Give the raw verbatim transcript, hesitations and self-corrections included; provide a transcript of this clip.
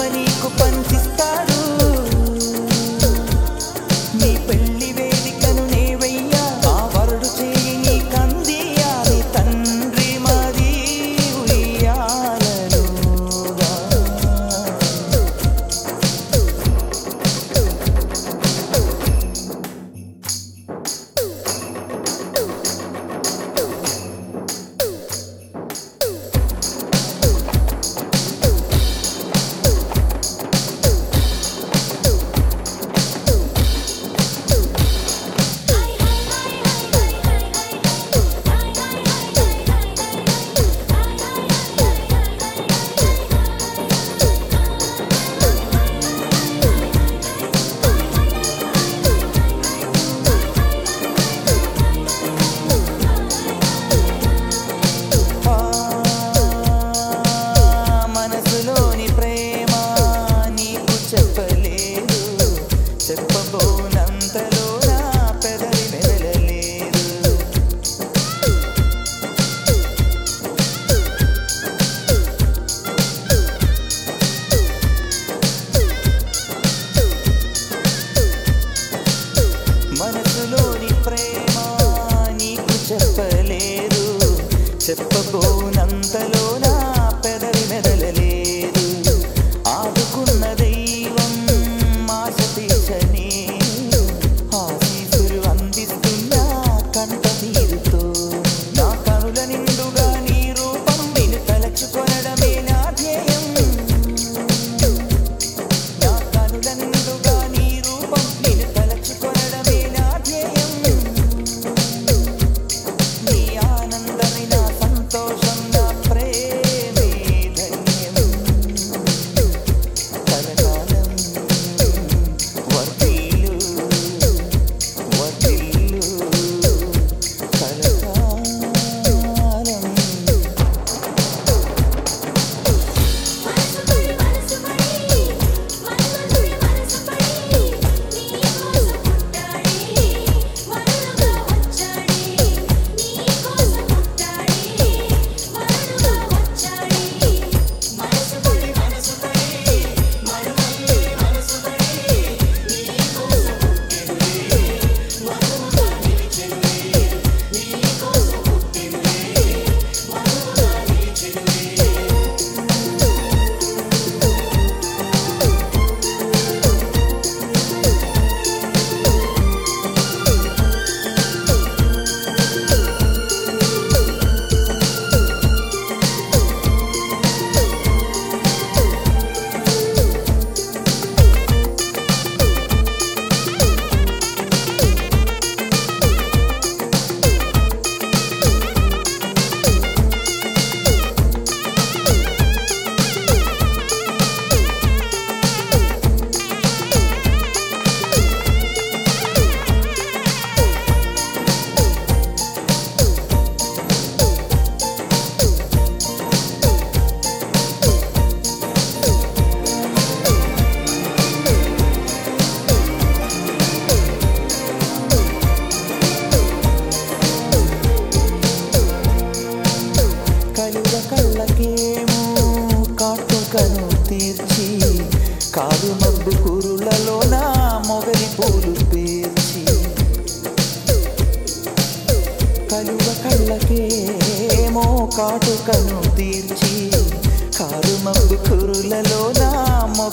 నీకు పంచిస్తాడు నీ పెళ్లి వేదికను నేవయ్యా ఆ వరుడు చేయి నీ కందియాలి తండ్రి మది ఉయ్యాలనుగా మనసులోని ప్రేమ నీకు చెప్పలేదు చెప్పబోనంతలో నా పెదవి మెదలలేదు ఆదుకున్న దైవం ఆశ తీర్చని ఆశీసులు అందిస్తున్నా కంట తీరుతో నా కనుల నిండుగా నీ రూపం నిన్ను తలచుకొనడమే నా ధ్యేయం నా కనుల నిండుగా నీ రూపం నిన్ను తలచుకొనడమే నా ధ్యేయం నీ ఆనందమే నా సంతోషం నా ప్రేమే ధన్యం కలకాలం వర్ధిల్లు వర్ధిల్లు కలకాలం కలువ కళ్ళకేమో కాటుకను తీర్చి కారు మబ్బు కురులలో నా మొగలి పూలు పేర్చి కలువ కళ్ళకేమో కాటుకను తీర్చి కారు మబ్బు కురులలో నా